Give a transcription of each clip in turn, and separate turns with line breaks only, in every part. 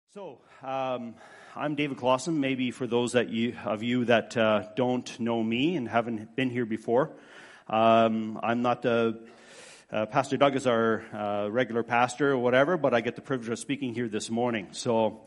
I'm David Clausen. Maybe for those of you that don't know me and haven't been here before, I'm not Pastor Doug is our regular pastor or whatever, but I get the privilege of speaking here this morning. So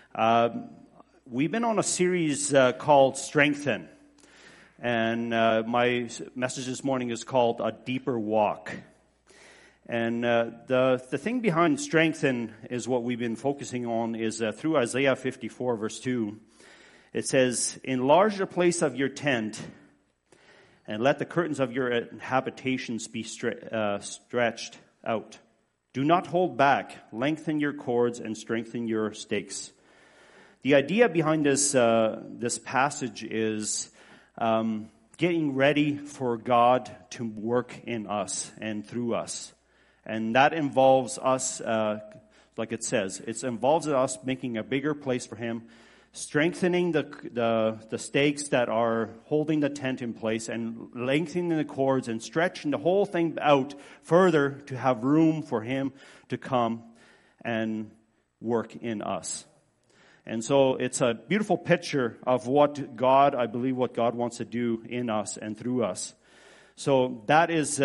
we've been on a series called Strengthen, and my message this morning is called A Deeper Walk. And the thing behind strengthen is what we've been focusing on is through Isaiah 54 verse 2. It says, "Enlarge the place of your tent, and let the curtains of your habitations be stretched out. Do not hold back. Lengthen your cords and strengthen your stakes." The idea behind this passage is getting ready for God to work in us and through us. And that involves us, like it says, it involves us making a bigger place for Him, strengthening the stakes that are holding the tent in place, and lengthening the cords and stretching the whole thing out further to have room for Him to come and work in us. And so it's a beautiful picture of I believe what God wants to do in us and through us. So that is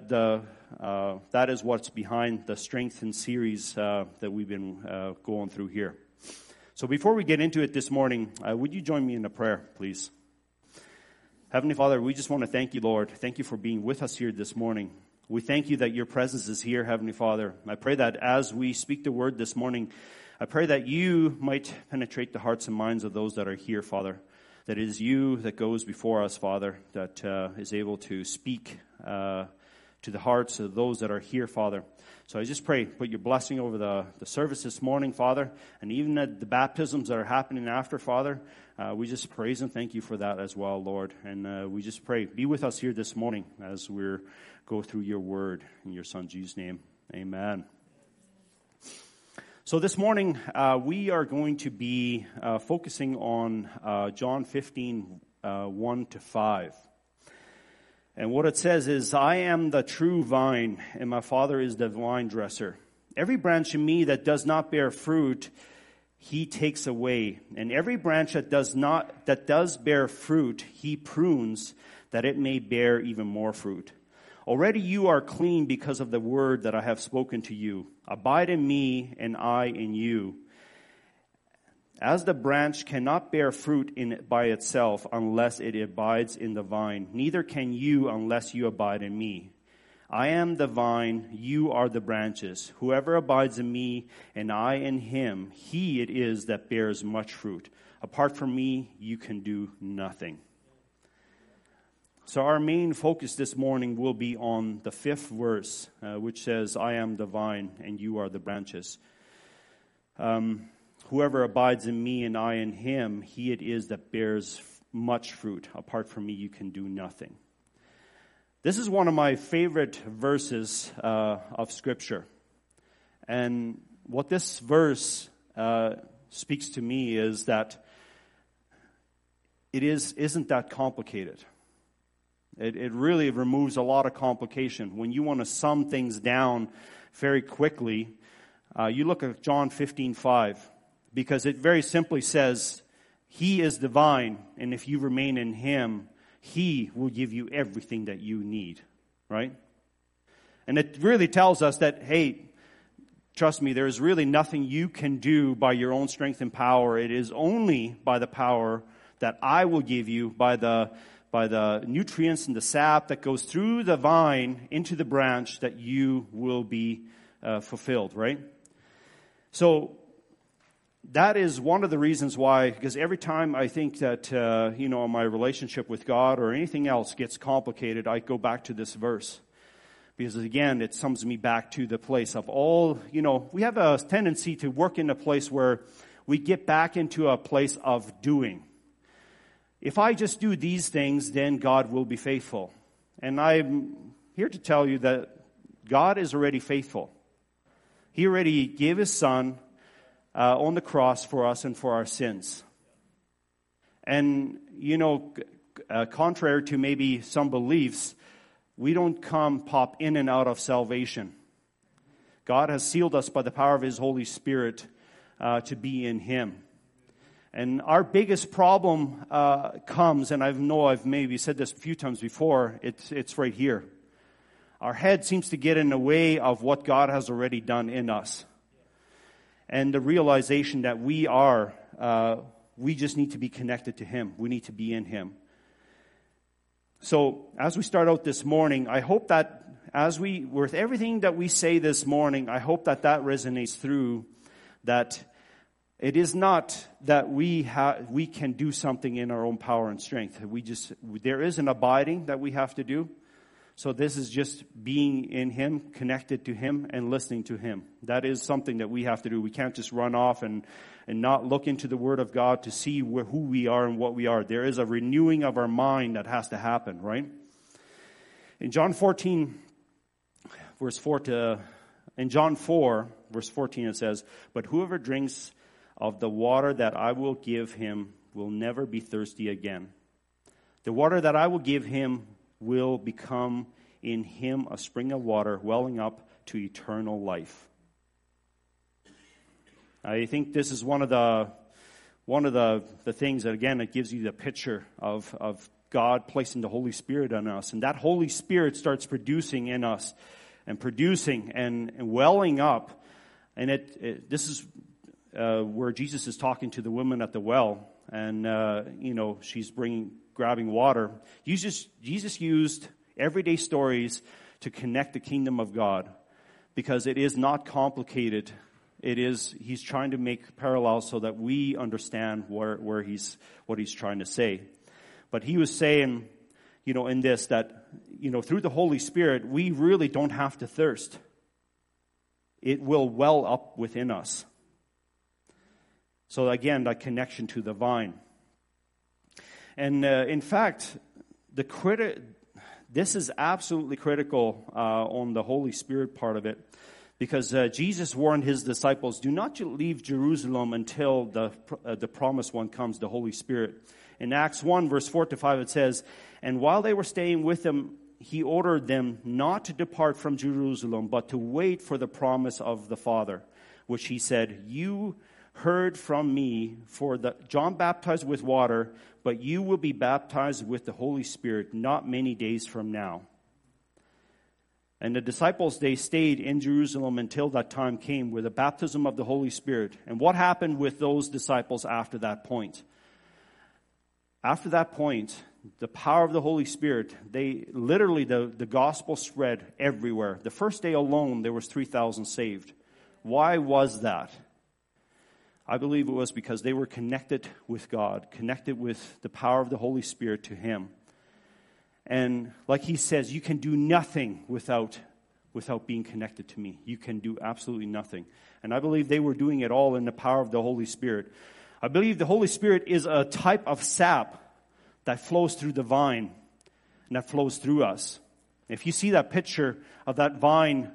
that is what's behind the Strengthen series that we've been going through here. So before we get into it this morning, would you join me in a prayer, please? Heavenly Father, we just want to thank you, Lord. Thank you for being with us here this morning. We thank you that your presence is here, Heavenly Father. I pray that as we speak the word this morning, I pray that you might penetrate the hearts and minds of those that are here, Father. That it is you that goes before us, Father, that is able to speak to the hearts of those that are here, Father. So I just pray, put your blessing over the service this morning, Father, and even at the baptisms that are happening after, Father. We just praise and thank you for that as well, Lord. And we just pray, be with us here this morning as we go through your word. In your Son, Jesus' name, amen. So this morning, we are going to be focusing on John 15, 1 to 5. And what it says is, "I am the true vine, and my Father is the vine dresser. Every branch in me that does not bear fruit, He takes away. And every branch that does bear fruit, He prunes, that it may bear even more fruit. Already you are clean because of the word that I have spoken to you. Abide in me, and I in you. As the branch cannot bear fruit by itself unless it abides in the vine, neither can you unless you abide in me. I am the vine, you are the branches. Whoever abides in me and I in him, he it is that bears much fruit. Apart from me, you can do nothing." So our main focus this morning will be on the 5th verse, which says, "I am the vine and you are the branches." Whoever abides in me and I in him, he it is that bears much fruit. Apart from me, you can do nothing. This is one of my favorite verses of Scripture. And what this verse speaks to me is that it isn't that complicated. It really removes a lot of complication. When you want to sum things down very quickly, you look at John 15:5. Because it very simply says, He is the vine, and if you remain in Him, He will give you everything that you need, right? And it really tells us that, hey, trust me, there is really nothing you can do by your own strength and power. It is only by the power that I will give you, by the nutrients and the sap that goes through the vine into the branch, that you will be fulfilled, right? So that is one of the reasons why, because every time I think that, my relationship with God or anything else gets complicated, I go back to this verse. Because again, it sums me back to the place of all, we have a tendency to work in a place where we get back into a place of doing. If I just do these things, then God will be faithful. And I'm here to tell you that God is already faithful. He already gave His Son on the cross for us and for our sins. And, contrary to maybe some beliefs, we don't pop in and out of salvation. God has sealed us by the power of His Holy Spirit to be in Him. And our biggest problem comes, and I've maybe said this a few times before, it's right here. Our head seems to get in the way of what God has already done in us. And the realization that we just need to be connected to Him. We need to be in Him. So, as we start out this morning, I hope that with everything that we say this morning, I hope that resonates through, that it is not that we can do something in our own power and strength. There is an abiding that we have to do. So this is just being in Him, connected to Him, and listening to Him. That is something that we have to do. We can't just run off and not look into the Word of God to see who we are and what we are. There is a renewing of our mind that has to happen, right? In John 4, verse 14, it says, "But whoever drinks of the water that I will give him will never be thirsty again. The water that I will give him will become in him a spring of water welling up to eternal life." I think this is one of the things that, again, it gives you the picture of God placing the Holy Spirit on us. And that Holy Spirit starts producing in us and producing and welling up. And this is where Jesus is talking to the woman at the well. And, she's grabbing water. Jesus used everyday stories to connect the kingdom of God, because it is not complicated. He's trying to make parallels so that we understand what he's trying to say. But he was saying, in this, that, through the Holy Spirit, we really don't have to thirst. It will well up within us. So again, that connection to the vine. And in fact, this is absolutely critical on the Holy Spirit part of it, because Jesus warned His disciples, "Do not leave Jerusalem until the promised one comes, the Holy Spirit." In Acts 1, verse 4-5, it says, "And while they were staying with Him, He ordered them not to depart from Jerusalem, but to wait for the promise of the Father, which He said, 'You heard from me, for John baptized with water, but you will be baptized with the Holy Spirit not many days from now.'" And the disciples, they stayed in Jerusalem until that time came with the baptism of the Holy Spirit. And what happened with those disciples after that point? After that point, the power of the Holy Spirit, the gospel spread everywhere. The first day alone, there was 3,000 saved. Why was that? I believe it was because they were connected with God, connected with the power of the Holy Spirit to Him. And like He says, you can do nothing without being connected to me. You can do absolutely nothing. And I believe they were doing it all in the power of the Holy Spirit. I believe the Holy Spirit is a type of sap that flows through the vine and that flows through us. If you see that picture of that vine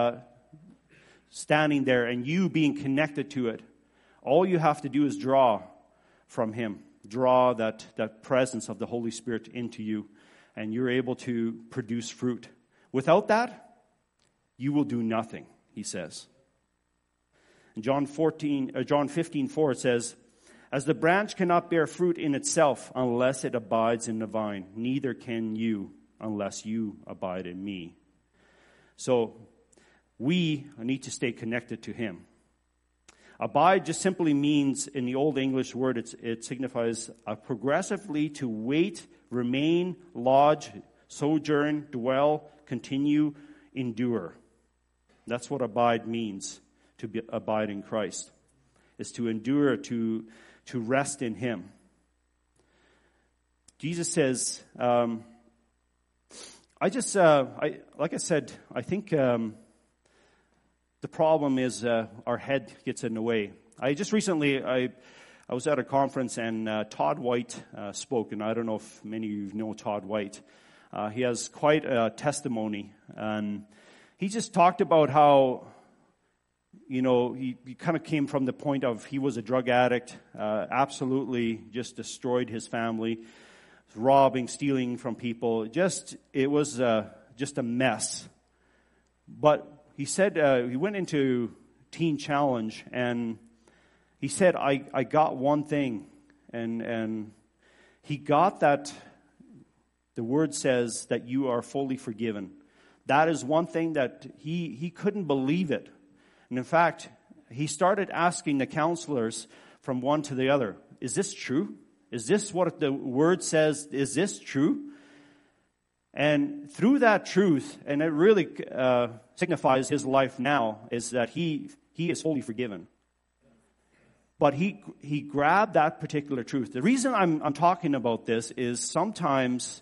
standing there and you being connected to it, all you have to do is draw from Him. Draw that presence of the Holy Spirit into you, and you're able to produce fruit. Without that, you will do nothing, He says. In John 15:4, it says, "As the branch cannot bear fruit in itself unless it abides in the vine, neither can you unless you abide in me." So we need to stay connected to Him. Abide just simply means, in the Old English word, it signifies progressively to wait, remain, lodge, sojourn, dwell, continue, endure. That's what abide means, to abide in Christ. Is to endure, to rest in Him. Jesus says, like I said, I think the problem is our head gets in the way. I just recently, I was at a conference and Todd White spoke, and I don't know if many of you know Todd White. He has quite a testimony, and he just talked about how, he kind of came from the point of he was a drug addict, absolutely just destroyed his family, robbing, stealing from people. It was just a mess. But he said he went into Teen Challenge, and He said, I got one thing. And he got that the word says that you are fully forgiven. That is one thing that he couldn't believe it. And in fact, he started asking the counselors from one to the other, is this true? Is this what the word says? Is this true? And through that truth, and it really signifies his life now, is that he is fully forgiven. But he grabbed that particular truth. The reason I'm talking about this is sometimes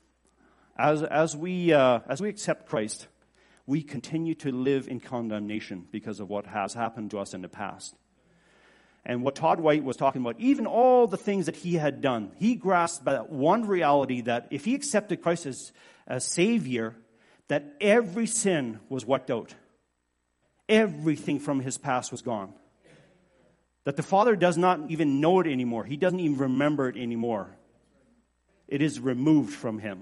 as we accept Christ, we continue to live in condemnation because of what has happened to us in the past. And what Todd White was talking about, even all the things that he had done, he grasped that one reality that if he accepted Christ as Savior, that every sin was wiped out. Everything from his past was gone. That the Father does not even know it anymore. He doesn't even remember it anymore. It is removed from him.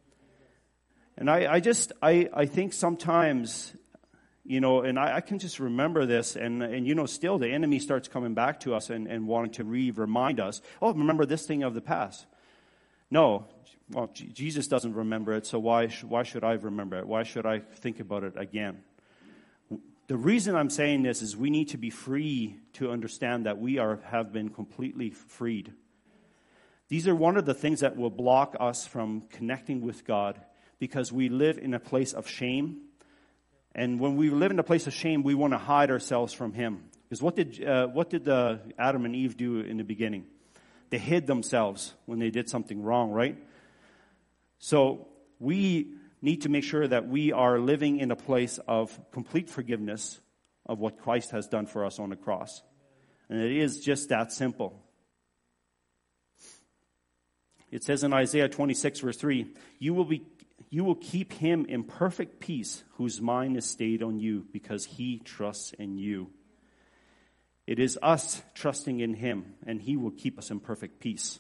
And I think sometimes, and I can just remember this, and still the enemy starts coming back to us and wanting to remind us, oh, remember this thing of the past. No, well, Jesus doesn't remember it, so why should I remember it? Why should I think about it again? The reason I'm saying this is we need to be free to understand that we have been completely freed. These are one of the things that will block us from connecting with God because we live in a place of shame. And when we live in a place of shame, we want to hide ourselves from Him. Because what did Adam and Eve do in the beginning? They hid themselves when they did something wrong, right? So we need to make sure that we are living in a place of complete forgiveness of what Christ has done for us on the cross. And it is just that simple. It says in Isaiah 26 verse 3, you will keep him in perfect peace whose mind is stayed on you because he trusts in you. It is us trusting in him, and he will keep us in perfect peace.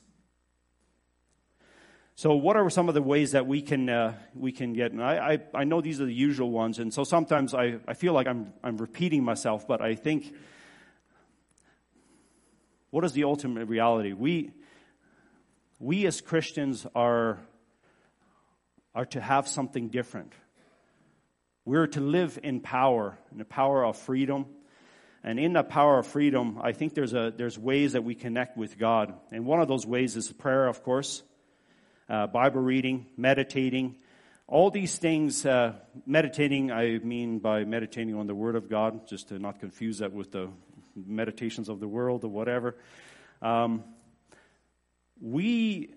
So what are some of the ways that we can get? And I know these are the usual ones, and so sometimes I feel like I'm repeating myself, but I think, what is the ultimate reality? We as Christians are to have something different. We're to live in power, in the power of freedom. And in that power of freedom, I think there's ways that we connect with God. And one of those ways is prayer, of course. Bible reading, meditating. All these things, meditating, I mean by meditating on the Word of God, just to not confuse that with the meditations of the world or whatever. We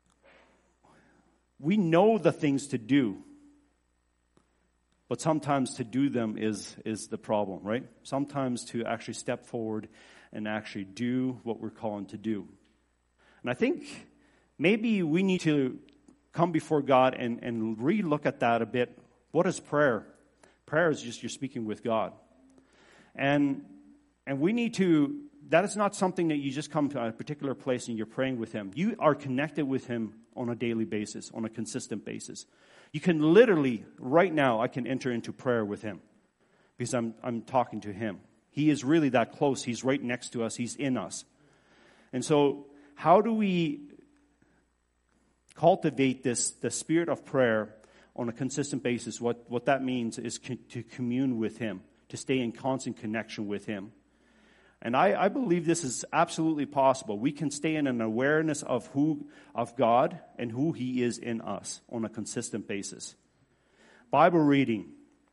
know the things to do, but sometimes to do them is the problem, right? Sometimes to actually step forward and actually do what we're calling to do. And I think maybe we need to come before God and re-look at that a bit. What is prayer? Prayer is just you're speaking with God. And we need to, that is not something that you just come to a particular place and you're praying with Him. You are connected with Him on a daily basis, on a consistent basis. You can literally, right now, I can enter into prayer with Him because I'm talking to Him. He is really that close. He's right next to us. He's in us. And so how do we cultivate the spirit of prayer on a consistent basis? What that means is to commune with Him, to stay in constant connection with Him. And I believe this is absolutely possible. We can stay in an awareness of God and who He is in us on a consistent basis. Bible reading.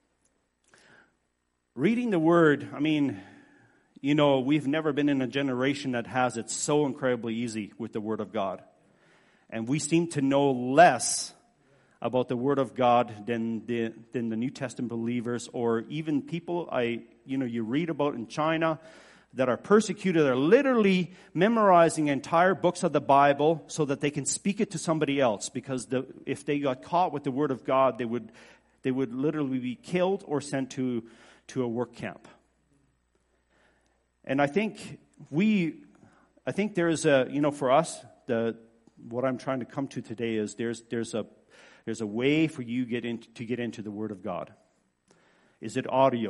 Reading the Word, I mean, we've never been in a generation that has it so incredibly easy with the Word of God. And we seem to know less about the Word of God than the New Testament believers, or even people you read about in China that are persecuted, are literally memorizing entire books of the Bible so that they can speak it to somebody else. Because if they got caught with the Word of God, they would literally be killed or sent to a work camp. And I think there is for us, what I'm trying to come to today is there's a way for you to get into the Word of God. Is it audio?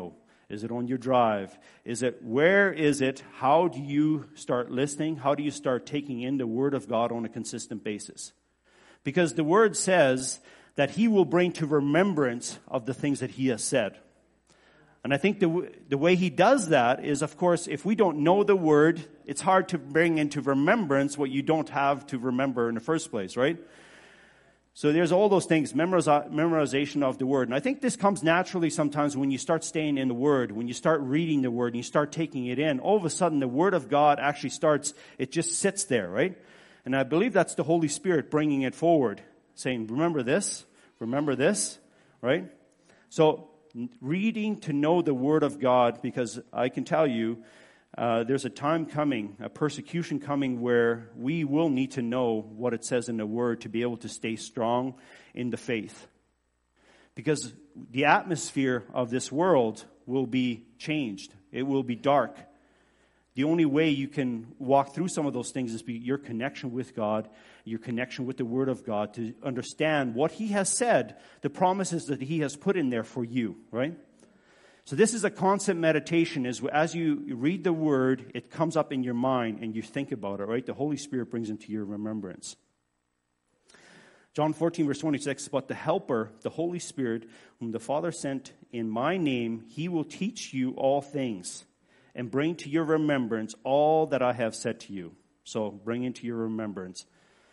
Is it on your drive? Where is it? How do you start listening? How do you start taking in the Word of God on a consistent basis? Because the Word says that He will bring to remembrance of the things that He has said. And I think the way He does that is, of course, if we don't know the Word, it's hard to bring into remembrance what you don't have to remember in the first place, right? So there's all those things, memorization of the Word. And I think this comes naturally sometimes when you start staying in the Word, when you start reading the Word and you start taking it in. All of a sudden, the Word of God actually it just sits there, right? And I believe that's the Holy Spirit bringing it forward, saying, remember this, right? So reading to know the Word of God, because I can tell you, there's a time coming, a persecution coming, where we will need to know what it says in the Word to be able to stay strong in the faith. Because the atmosphere of this world will be changed. It will be dark. The only way you can walk through some of those things is your connection with God, your connection with the Word of God, to understand what He has said, the promises that He has put in there for you, right? So this is a constant meditation. As you read the Word, it comes up in your mind and you think about it, right? The Holy Spirit brings it to your remembrance. John 14, verse 26, but the Helper, the Holy Spirit, whom the Father sent in my name, He will teach you all things and bring to your remembrance all that I have said to you. So bring into your remembrance.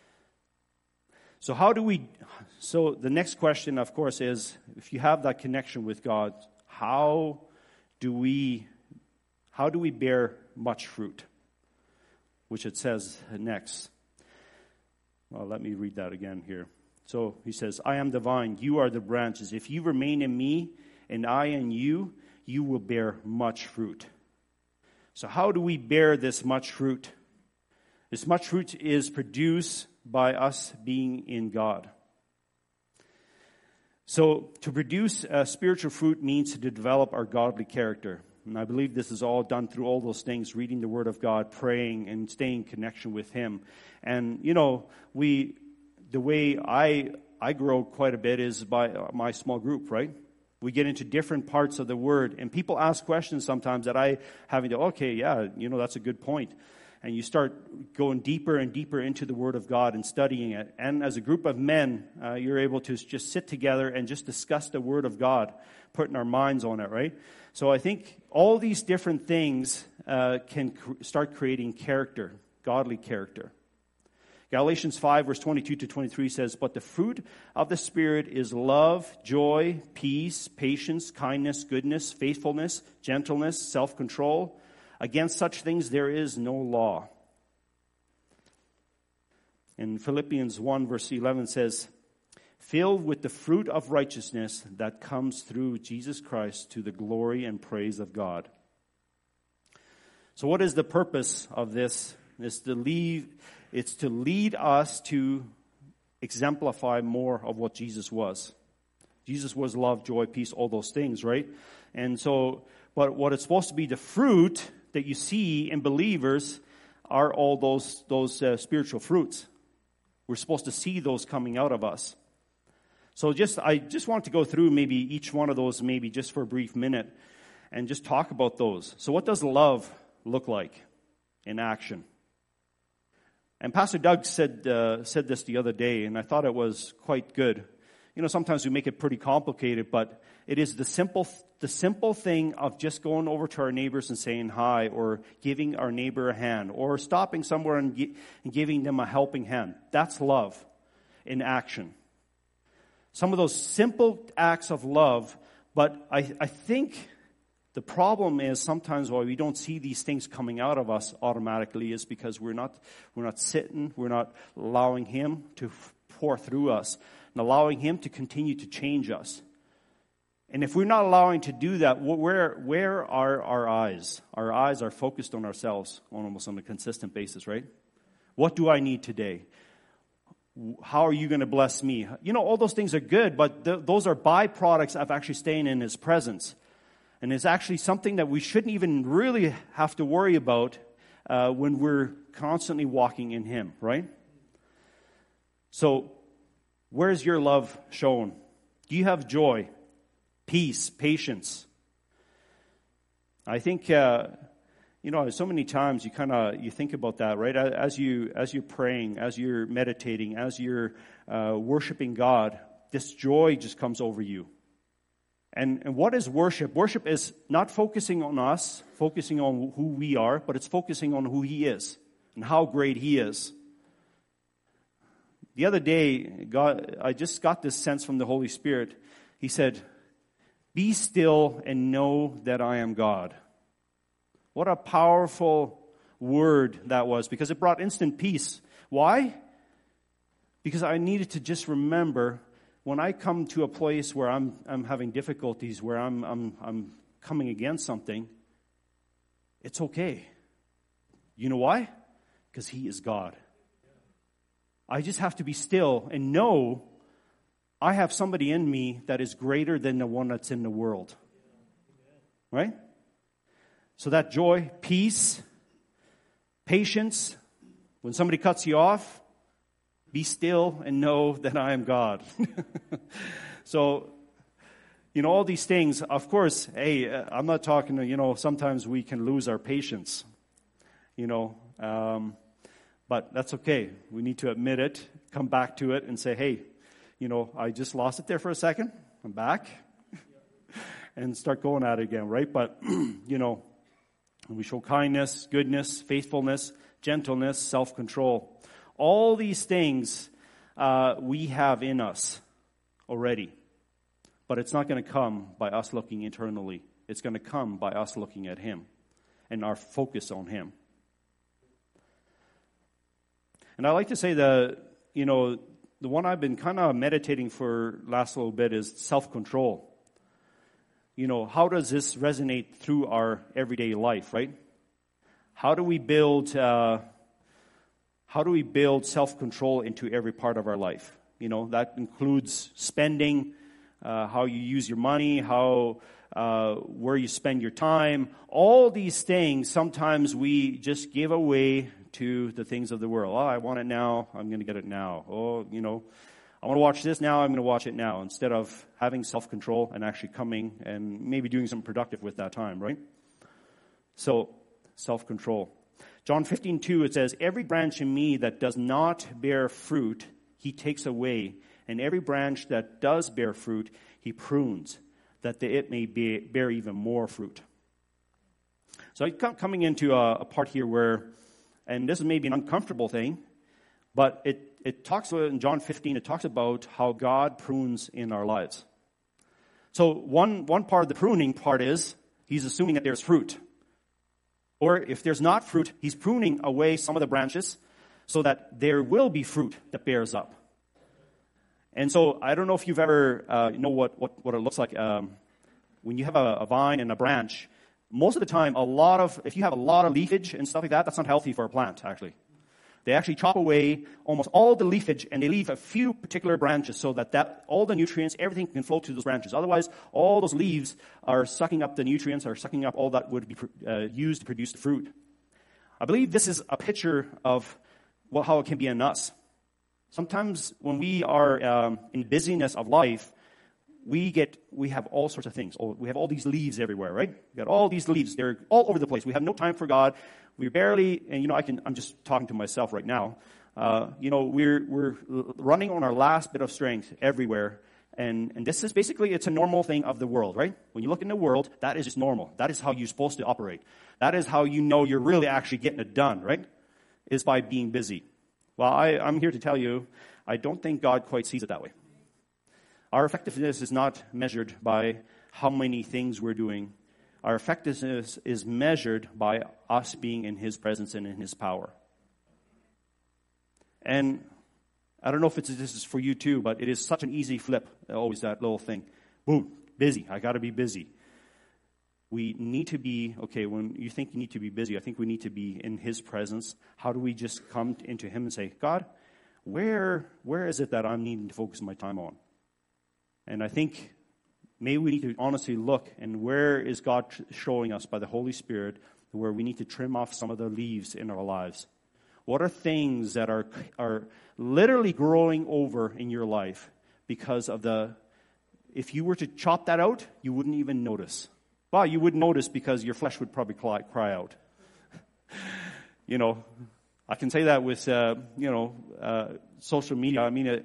So the next question, of course, is if you have that connection with God, how do we bear much fruit? Which it says next. Well, let me read that again here. So He says, I am the vine, you are the branches. If you remain in me and I in you, you will bear much fruit. So how do we bear this much fruit? This much fruit is produced by us being in God. So to produce spiritual fruit means to develop our godly character. And I believe this is all done through all those things, reading the Word of God, praying, and staying in connection with Him. And, the way I grow quite a bit is by my small group, right? We get into different parts of the Word, and people ask questions sometimes that that's a good point. And you start going deeper and deeper into the Word of God and studying it. And as a group of men, you're able to just sit together and just discuss the Word of God, putting our minds on it, right? So I think all these different things can start creating character, godly character. Galatians 5, verse 22 to 23 says, but the fruit of the Spirit is love, joy, peace, patience, kindness, goodness, faithfulness, gentleness, self-control. Against such things there is no law. In Philippians 1, verse 11 says, filled with the fruit of righteousness that comes through Jesus Christ to the glory and praise of God. So what is the purpose of this? It's to lead us to exemplify more of what Jesus was. Jesus was love, joy, peace, all those things, right? And so, but what it's supposed to be, the fruit that you see in believers are all those spiritual fruits. We're supposed to see those coming out of us. So I just want to go through maybe each one of those, maybe just for a brief minute, and just talk about those. So what does love look like in action? And Pastor Doug said this the other day, and I thought it was quite good. Sometimes we make it pretty complicated, but it is the simple thing of just going over to our neighbors and saying hi, or giving our neighbor a hand, or stopping somewhere and giving them a helping hand. That's love in action. Some of those simple acts of love, but I think the problem is sometimes why we don't see these things coming out of us automatically is because we're not sitting, we're not allowing Him to pour through us, and allowing Him to continue to change us. And if we're not allowing to do that, where are our eyes? Our eyes are focused on ourselves almost on a consistent basis, right? What do I need today? How are you going to bless me? All those things are good, but those are byproducts of actually staying in His presence. And it's actually something that we shouldn't even really have to worry about when we're constantly walking in Him, right? So, where's your love shown? Do you have joy, peace, patience? I think, so many times you think about that, right? As you're praying, as you're meditating, as you're worshiping God, this joy just comes over you. And what is worship? Worship is not focusing on us, focusing on who we are, but it's focusing on who He is and how great He is. The other day, I just got this sense from the Holy Spirit. He said, "Be still and know that I am God." What a powerful word that was, because it brought instant peace. Why? Because I needed to just remember, when I come to a place where I'm having difficulties, where I'm coming against something, it's okay. You know why? Because He is God. I just have to be still and know I have somebody in me that is greater than the one that's in the world. Right? So that joy, peace, patience, when somebody cuts you off, be still and know that I am God. So, all these things, of course, hey, I'm not talking to, sometimes we can lose our patience, but that's okay. We need to admit it, come back to it and say, hey, I just lost it there for a second. I'm back. And start going at it again, right? But, we show kindness, goodness, faithfulness, gentleness, self-control. All these things we have in us already. But it's not going to come by us looking internally. It's going to come by us looking at Him and our focus on Him. And I like to say the one I've been kind of meditating for last little bit is self-control. How does this resonate through our everyday life, right? How do we build self-control into every part of our life? That includes spending, how you use your money, where you spend your time. All these things, sometimes we just give away to the things of the world. Oh, I want it now. I'm going to get it now. Oh, I want to watch this now. I'm going to watch it now. Instead of having self-control and actually coming and maybe doing something productive with that time, right? So, self-control. John 15:2, it says, "Every branch in me that does not bear fruit, He takes away. And every branch that does bear fruit, He prunes, that it may bear even more fruit." So I'm coming into a part here where, and this is maybe an uncomfortable thing, but it talks about, in John 15, it talks about how God prunes in our lives. So one part of the pruning part is, He's assuming that there's fruit. Or if there's not fruit, He's pruning away some of the branches so that there will be fruit that bears up. And so I don't know if you've ever, know what it looks like when you have a vine and a branch. Most of the time, if you have a lot of leafage and stuff like that, that's not healthy for a plant, actually. They actually chop away almost all the leafage and they leave a few particular branches so that all the nutrients, everything can flow to those branches. Otherwise, all those leaves are sucking up the nutrients, are sucking up all that would be used to produce the fruit. I believe this is a picture of how it can be in us. Sometimes when we are in busyness of life, we have all sorts of things. We have all these leaves everywhere, right? We got all these leaves. They're all over the place. We have no time for God. We're barely, and I'm just talking to myself right now. We're running on our last bit of strength everywhere. And this is basically, it's a normal thing of the world, right? When you look in the world, that is just normal. That is how you're supposed to operate. That is how you know you're really actually getting it done, right? Is by being busy. Well, I'm here to tell you, I don't think God quite sees it that way. Our effectiveness is not measured by how many things we're doing. Our effectiveness is measured by us being in His presence and in His power. And I don't know if this is for you too, but it is such an easy flip, always that little thing. Boom, busy. I got to be busy. We need to be, when you think you need to be busy, I think we need to be in His presence. How do we just come into Him and say, God, where is it that I'm needing to focus my time on? And I think maybe we need to honestly look, and where is God showing us by the Holy Spirit where we need to trim off some of the leaves in our lives? What are things that are literally growing over in your life because of if you were to chop that out, you wouldn't even notice. Well, you wouldn't notice because your flesh would probably cry out. I can say that with, social media. I mean,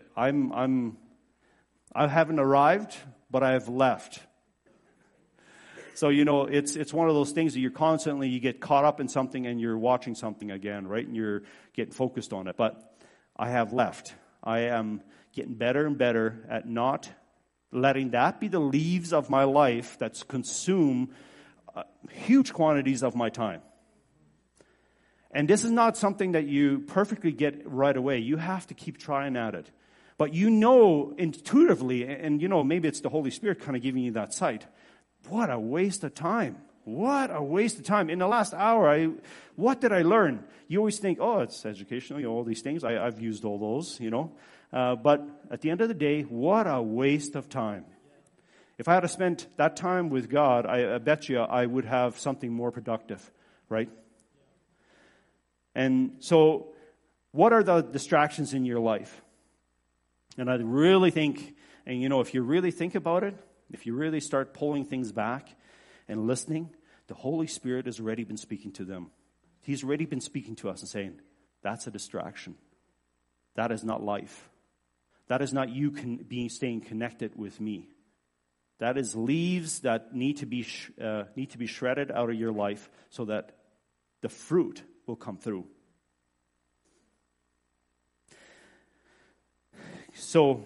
I haven't arrived, but I have left. So, it's one of those things that you get caught up in something and you're watching something again, right? And you're getting focused on it. But I have left. I am getting better and better at not letting that be the leaves of my life that consume huge quantities of my time. And this is not something that you perfectly get right away. You have to keep trying at it. But intuitively, and maybe it's the Holy Spirit kind of giving you that sight. What a waste of time. What a waste of time. In the last hour, what did I learn? You always think, it's educational, all these things. I've used all those, But at the end of the day, what a waste of time. If I had spent that time with God, I bet you I would have something more productive, right? And so, what are the distractions in your life? And I really think, and if you really think about it, if you really start pulling things back and listening, the Holy Spirit has already been speaking to them. He's already been speaking to us and saying, that's a distraction. That is not life. That is not you staying connected with me. That is leaves that need to be shredded out of your life so that the fruit will come through. So,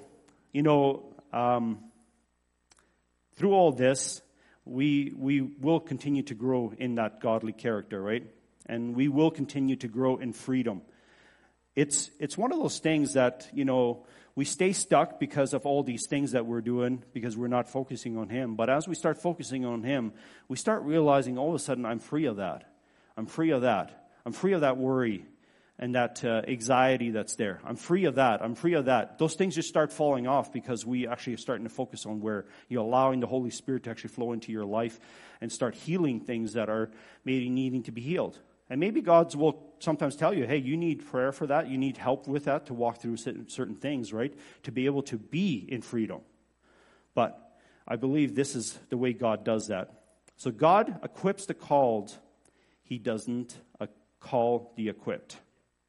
through all this, we will continue to grow in that godly character, right? And we will continue to grow in freedom. It's one of those things that, we stay stuck because of all these things that we're doing because we're not focusing on Him. But as we start focusing on Him, we start realizing all of a sudden I'm free of that. I'm free of that. I'm free of that worry and that anxiety that's there. I'm free of that. I'm free of that. Those things just start falling off because we actually are starting to focus on where you're allowing the Holy Spirit to actually flow into your life and start healing things that are maybe needing to be healed. And maybe God will sometimes tell you, hey, you need prayer for that. You need help with that to walk through certain things, right? To be able to be in freedom. But I believe this is the way God does that. So God equips the called. He doesn't call the equipped.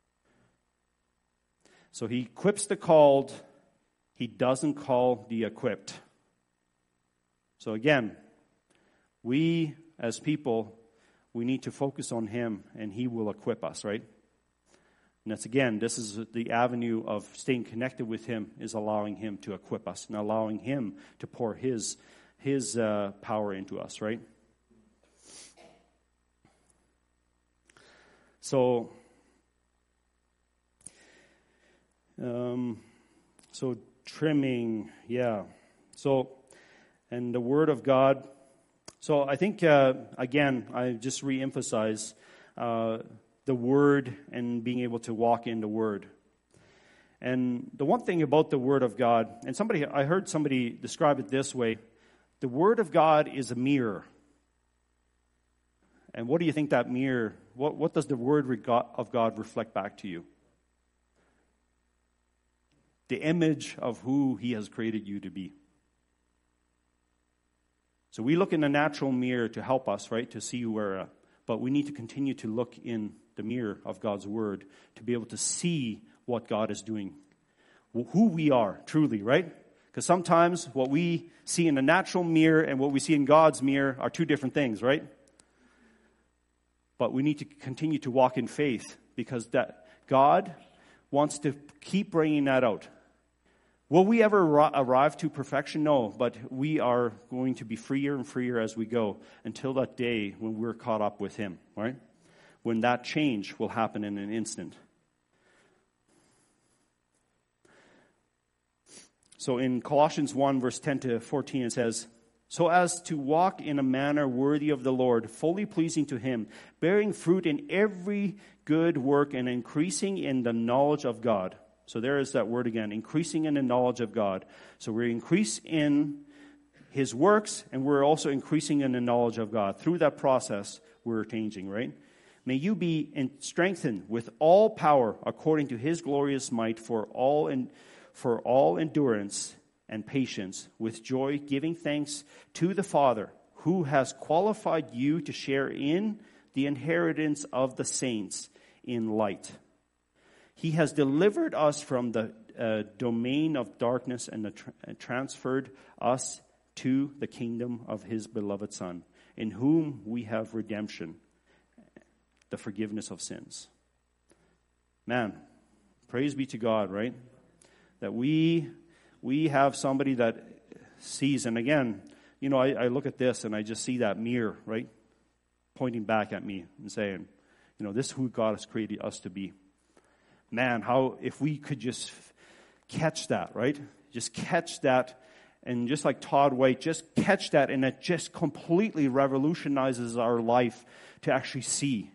So He equips the called. He doesn't call the equipped. So again, we as people, we need to focus on Him and He will equip us, right? And this is the avenue of staying connected with Him, is allowing Him to equip us and allowing Him to pour His power into us, right? So trimming, yeah. So, and the Word of God. So I think, again, I just re-emphasize the Word and being able to walk in the Word. And the one thing about the Word of God, and I heard somebody describe it this way, the Word of God is a mirror. And what do you think that mirror, what does the Word of God reflect back to you? The image of who He has created you to be. So we look in the natural mirror to help us, right, to see where, but we need to continue to look in the mirror of God's Word to be able to see what God is doing, who we are truly, right? Because sometimes what we see in the natural mirror and what we see in God's mirror are two different things, right? But we need to continue to walk in faith because that God wants to keep bringing that out. Will we ever arrive to perfection? No, but we are going to be freer and freer as we go until that day when we're caught up with Him, right? When that change will happen in an instant. So in Colossians 1, verse 10 to 14, it says, so as to walk in a manner worthy of the Lord, fully pleasing to Him, bearing fruit in every good work and increasing in the knowledge of God. So there is that word again, increasing in the knowledge of God. So we increase in His works, and we're also increasing in the knowledge of God. Through that process, we're changing, right? May you be strengthened with all power according to His glorious might for all endurance and patience, with joy, giving thanks to the Father, who has qualified you to share in the inheritance of the saints in light. He has delivered us from the domain of darkness and transferred us to the kingdom of his beloved Son, in whom we have redemption, the forgiveness of sins. Man, praise be to God, right? That we have somebody that sees, and again, I look at this and I just see that mirror, right? Pointing back at me and saying, this is who God has created us to be. Man, how, if we could just catch that, right? Just catch that, and just like Todd White, just catch that, and it just completely revolutionizes our life to actually see.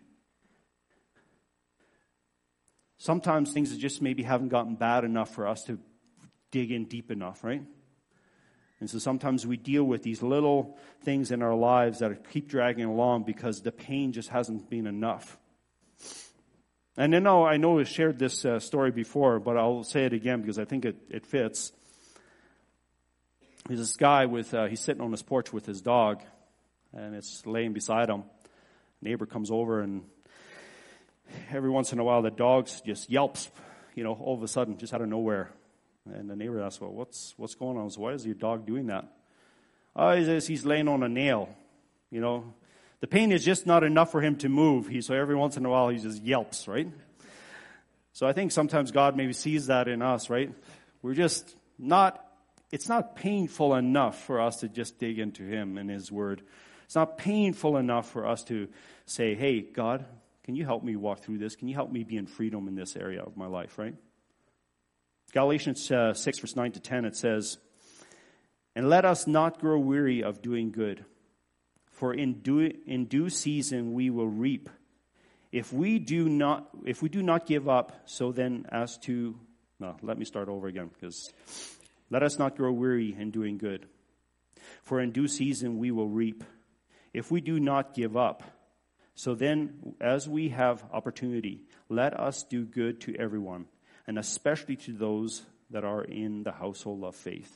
Sometimes things just maybe haven't gotten bad enough for us to dig in deep enough, right? And so sometimes we deal with these little things in our lives that keep dragging along because the pain just hasn't been enough. And then I know I shared this story before, but I'll say it again because I think it fits. There's this guy he's sitting on his porch with his dog, and it's laying beside him. Neighbor comes over, and every once in a while the dog just yelps, all of a sudden, just out of nowhere. And the neighbor asks, well, what's going on? So why is your dog doing that? Oh, he's laying on a nail, The pain is just not enough for him to move. So every once in a while he just yelps, right? So I think sometimes God maybe sees that in us, right? We're just it's not painful enough for us to just dig into him and his word. It's not painful enough for us to say, hey, God, can you help me walk through this? Can you help me be in freedom in this area of my life, right? Galatians 6, verse 9 to 10, it says, and let us not grow weary of doing good, for in due season we will reap. If we do not give up, so then let me start over again, because let us not grow weary in doing good, for in due season we will reap. If we do not give up, so then as we have opportunity, let us do good to everyone, and especially to those that are in the household of faith.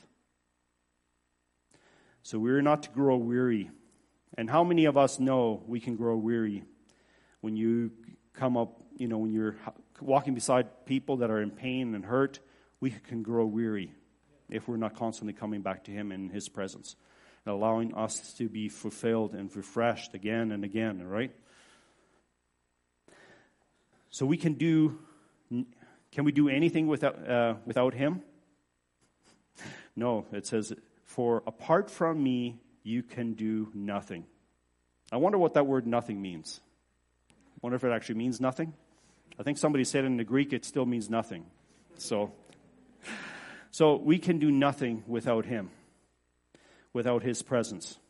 So we're not to grow weary. And how many of us know we can grow weary when you come up, when you're walking beside people that are in pain and hurt, we can grow weary if we're not constantly coming back to him in his presence, and allowing us to be fulfilled and refreshed again and again, right? So can we do anything without him? No, it says, for apart from me, you can do nothing. I wonder what that word nothing means. I wonder if it actually means nothing. I think somebody said in the Greek it still means nothing. So we can do nothing without him, without his presence.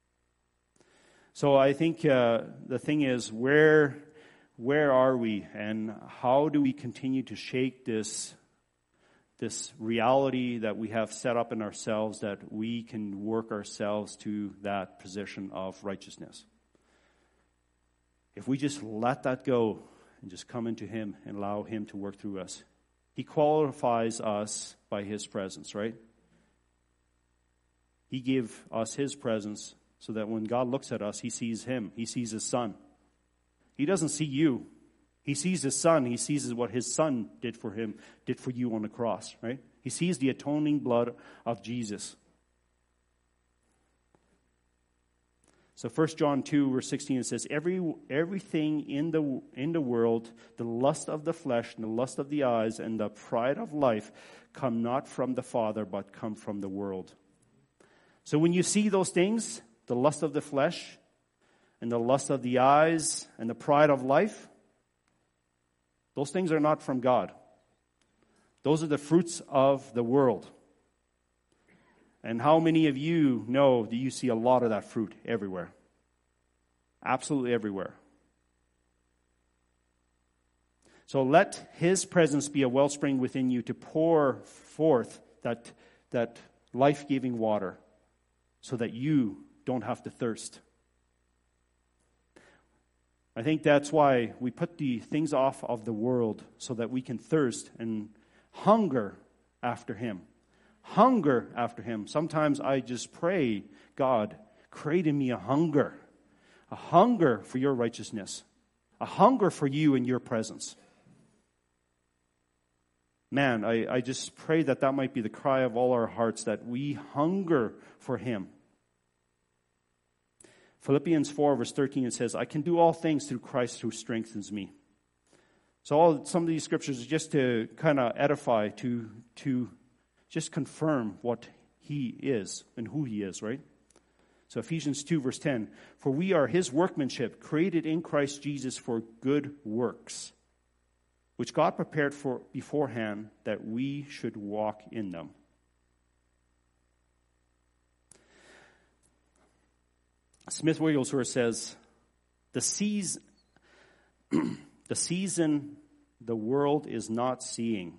So I think the thing is, where are we, and how do we continue to shake this reality that we have set up in ourselves, that we can work ourselves to that position of righteousness? If we just let that go and just come into him and allow him to work through us, he qualifies us by his presence, right? He gave us his presence so that when God looks at us, he sees him. He sees his son. He doesn't see you. He sees his son. He sees what his son did for him, did for you on the cross, right? He sees the atoning blood of Jesus. So 1 John 2, verse 16, it says, everything in the world, the lust of the flesh, and the lust of the eyes, and the pride of life, come not from the Father, but come from the world. So when you see those things, the lust of the flesh, and the lust of the eyes, and the pride of life, those things are not from God. Those are the fruits of the world. And how many of you know that you see a lot of that fruit everywhere? Absolutely everywhere. So let his presence be a wellspring within you to pour forth that life-giving water so that you don't have to thirst. I think that's why we put the things off of the world so that we can thirst and hunger after him. Hunger after him. Sometimes I just pray, God, create in me a hunger for your righteousness, a hunger for you and your presence. Man, I just pray that might be the cry of all our hearts, that we hunger for him. Philippians 4, verse 13, it says, I can do all things through Christ who strengthens me. So some of these scriptures are just to kind of edify, to just confirm what he is and who he is, right? So Ephesians 2, verse 10, for we are his workmanship, created in Christ Jesus for good works, which God prepared for beforehand that we should walk in them. Smith Wigglesworth says, the season the world is not seeing.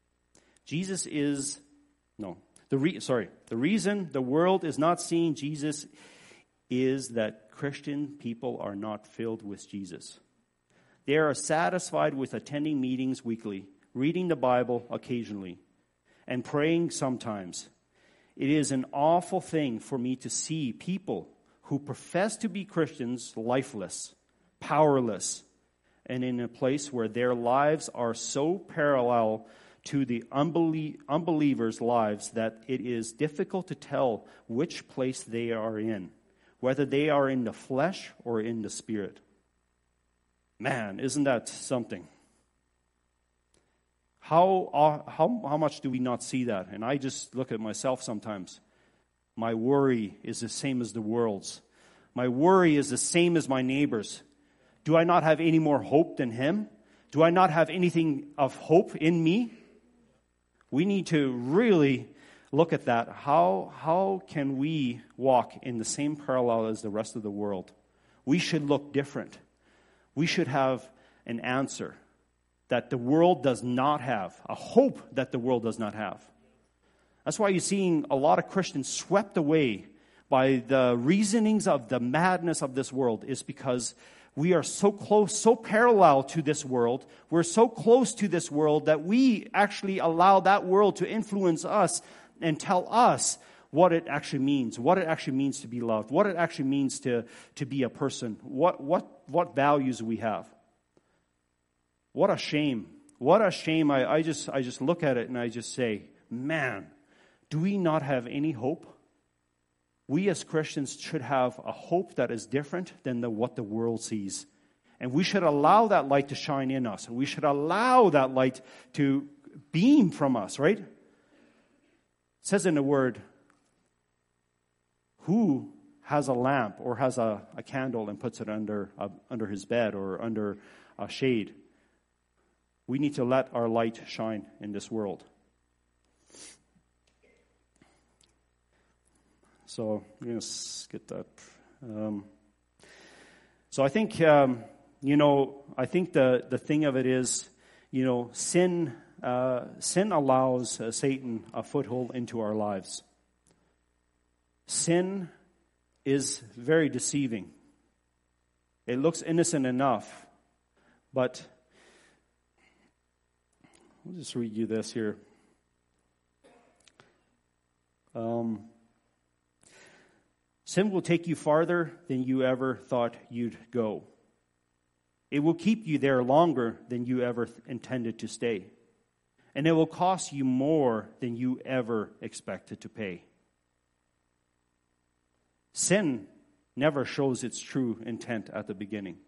The reason the world is not seeing Jesus is that Christian people are not filled with Jesus. They are satisfied with attending meetings weekly, reading the Bible occasionally, and praying sometimes. It is an awful thing for me to see people who profess to be Christians lifeless, powerless, and in a place where their lives are so parallel to the unbelievers' lives that it is difficult to tell which place they are in, whether they are in the flesh or in the spirit. Man, isn't that something? How much do we not see that? And I just look at myself sometimes. My worry is the same as the world's. My worry is the same as my neighbor's. Do I not have any more hope than him? Do I not have anything of hope in me? We need to really look at that. How can we walk in the same parallel as the rest of the world? We should look different. We should have an answer that the world does not have, a hope that the world does not have. That's why you're seeing a lot of Christians swept away by the reasonings of the madness of this world, is because we are so close, so parallel to this world. We're so close to this world that we actually allow that world to influence us and tell us what it actually means to be loved, what it actually means to be a person, what values we have. What a shame. What a shame. I just look at it and I just say, man, do we not have any hope? We as Christians should have a hope that is different than what the world sees. And we should allow that light to shine in us. And we should allow that light to beam from us, right? It says in the Word, who has a lamp or has a candle and puts it under his bed or under a shade? We need to let our light shine in this world. So we're going to get that. So I think, I think the thing of it is, sin allows Satan a foothold into our lives. Sin is very deceiving. It looks innocent enough, but I'll just read you this here. Sin will take you farther than you ever thought you'd go. It will keep you there longer than you ever intended to stay. And it will cost you more than you ever expected to pay. Sin never shows its true intent at the beginning.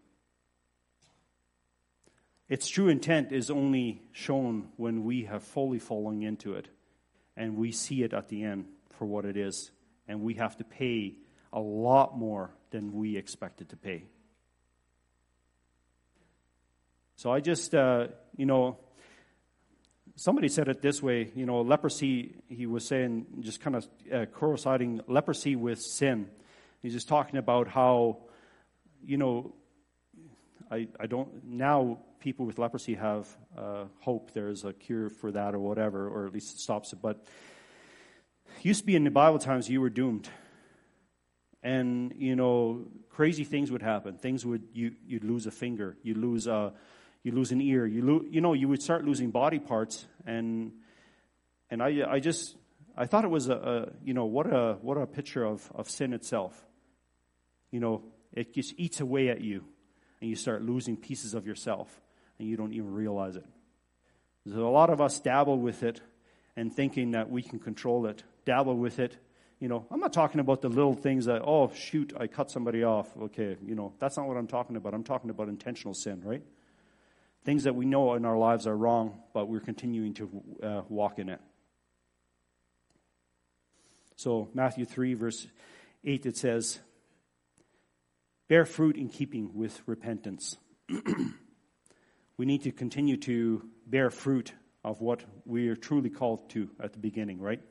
Its true intent is only shown when we have fully fallen into it and we see it at the end for what it is, and we have to pay a lot more than we expected to pay. So I just, somebody said it this way, leprosy, he was saying, just kind of coinciding leprosy with sin. He's just talking about how, I don't, now people with leprosy have hope there's a cure for that or whatever, or at least it stops it. But it used to be in the Bible times you were doomed. And, crazy things would happen. You'd lose a finger, you'd lose an ear, you would start losing body parts. And I thought it was what a picture of sin itself. it just eats away at you, and you start losing pieces of yourself, and you don't even realize it. So a lot of us dabble with it and thinking that we can control it, dabble with it. I'm not talking about the little things that, oh, shoot, I cut somebody off. Okay, that's not what I'm talking about. I'm talking about intentional sin, right? Things that we know in our lives are wrong, but we're continuing to walk in it. So Matthew 3, verse 8, it says, bear fruit in keeping with repentance. We need to continue to bear fruit of what we are truly called to at the beginning, right?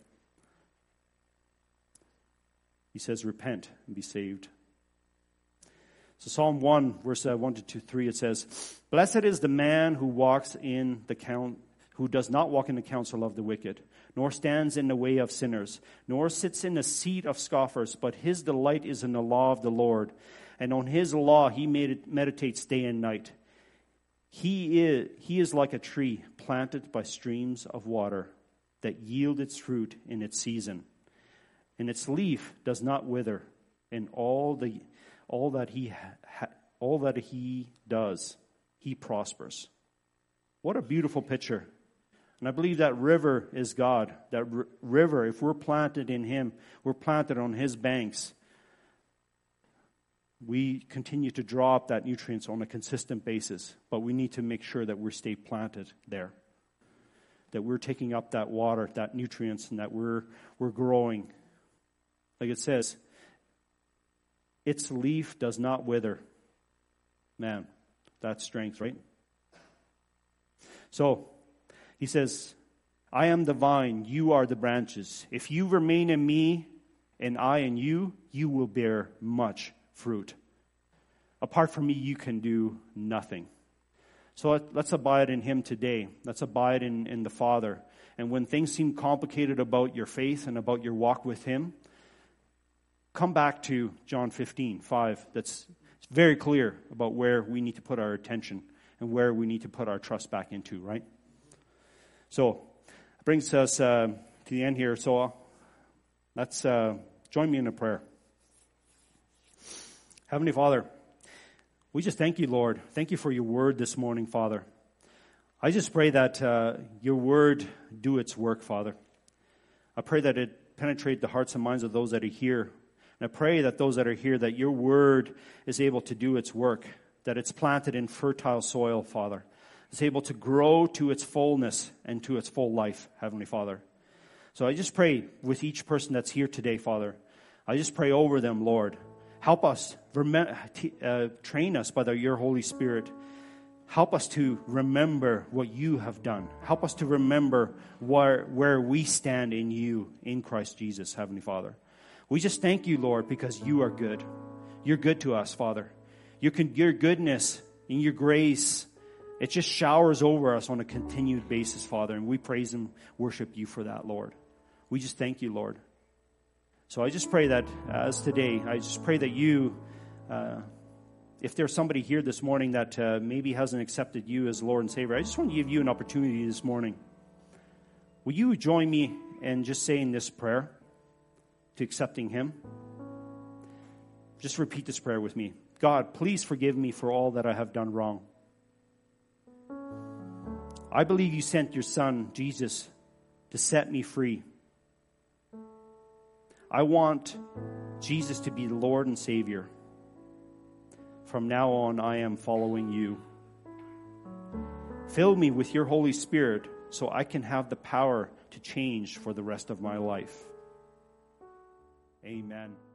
He says, repent and be saved. So Psalm 1, verse 1 to 3, it says, blessed is the man who who does not walk in the counsel of the wicked, nor stands in the way of sinners, nor sits in the seat of scoffers, but his delight is in the law of the Lord, and on his law he meditates day and night. He is like a tree planted by streams of water that yield its fruit in its season, and its leaf does not wither, and all that he does, he prospers. What a beautiful picture. And I believe that river is God. That river, if we're planted in him, we're planted on his banks, we continue to draw up that nutrients on a consistent basis, but we need to make sure that we stay planted there, that we're taking up that water, that nutrients, and that we're growing. Like it says, its leaf does not wither. Man, that's strength, right? So, he says, I am the vine, you are the branches. If you remain in me, and I in you, you will bear much fruit. Apart from me, you can do nothing. So let's abide in him today. Let's abide in the Father. And when things seem complicated about your faith and about your walk with him, come back to John 15:5. That's very clear about where we need to put our attention and where we need to put our trust back into, right? So it brings us to the end here. So let's join me in a prayer. Heavenly Father, we just thank you, Lord. Thank you for your word this morning, Father. I just pray that your word do its work, Father. I pray that it penetrate the hearts and minds of those that are here. And I pray that those that are here, that your word is able to do its work, that it's planted in fertile soil, Father. It's able to grow to its fullness and to its full life, Heavenly Father. So I just pray with each person that's here today, Father. I just pray over them, Lord. Help us, train us by your Holy Spirit. Help us to remember what you have done. Help us to remember where we stand in you, in Christ Jesus, Heavenly Father. We just thank you, Lord, because you are good. You're good to us, Father. Your goodness and your grace, it just showers over us on a continued basis, Father. And we praise and worship you for that, Lord. We just thank you, Lord. So I just pray that as today, I just pray that you, if there's somebody here this morning that maybe hasn't accepted you as Lord and Savior, I just want to give you an opportunity this morning. Will you join me in just saying this prayer to accepting him? Just repeat this prayer with me. God, please forgive me for all that I have done wrong. I believe you sent your son, Jesus, to set me free. I want Jesus to be the Lord and Savior. From now on, I am following you. Fill me with your Holy Spirit so I can have the power to change for the rest of my life. Amen.